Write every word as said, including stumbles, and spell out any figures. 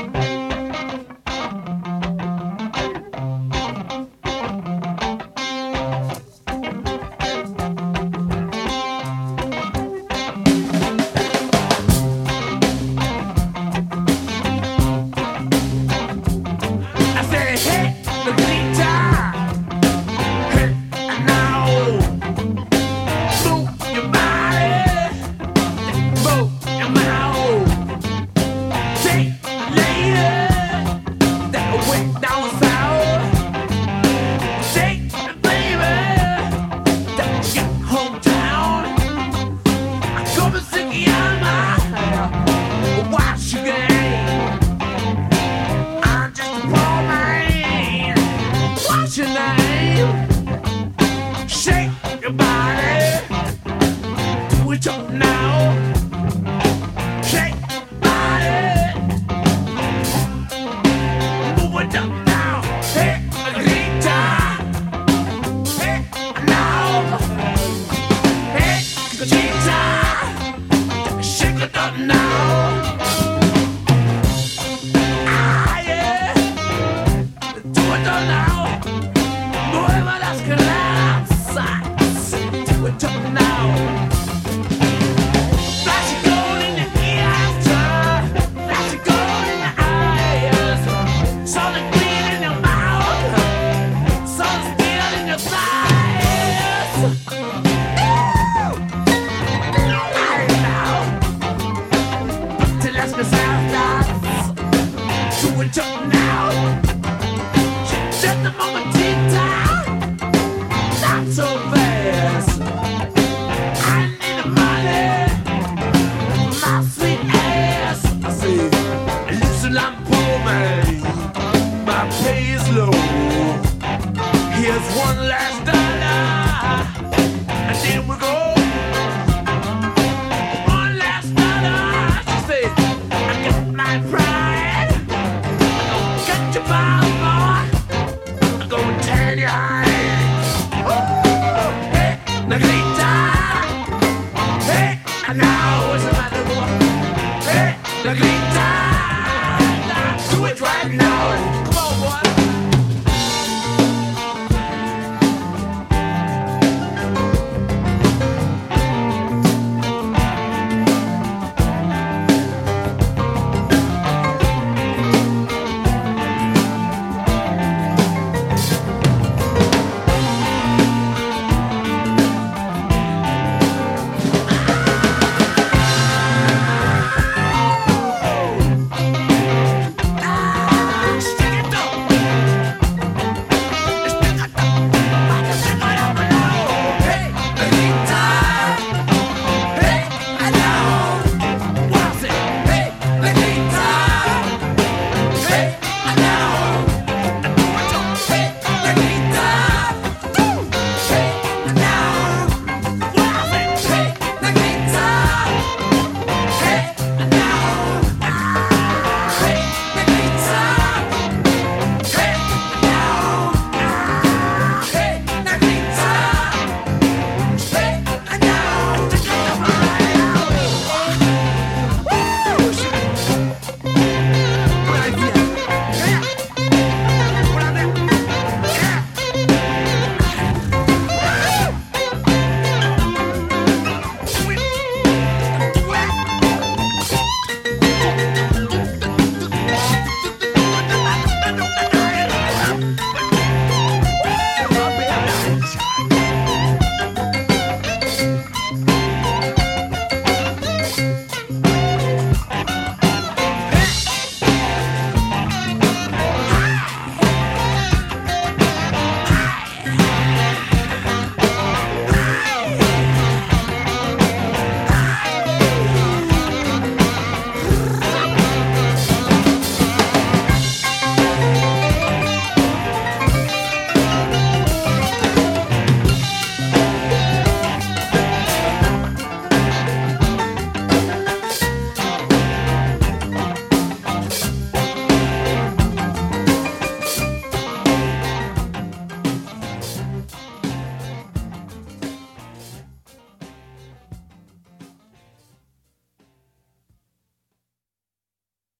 Your name, shake your body, do it up now, shake your body, move it up now, hey, guitar, hey, now, hey, guitar, shake it up now. Ah, yeah, do it up now. Mueva las grasas, do it up now. Flash of gold in the ears, flash of gold in the eyes, solid gleam in your mouth, solid steel in your thighs. I know, till las grasas, do it up now. Just the moment. Not so fast. I need the money, my sweet ass. I say, listen, I'm poor man, my pay is low. Here's one last dollar, and then we go. One last dollar. She said, I got my pride. I'm gonna cut your balls, boy. I'm gonna turn your eye. Now, what's the matter, boy? Hey, the guitar, do it right now.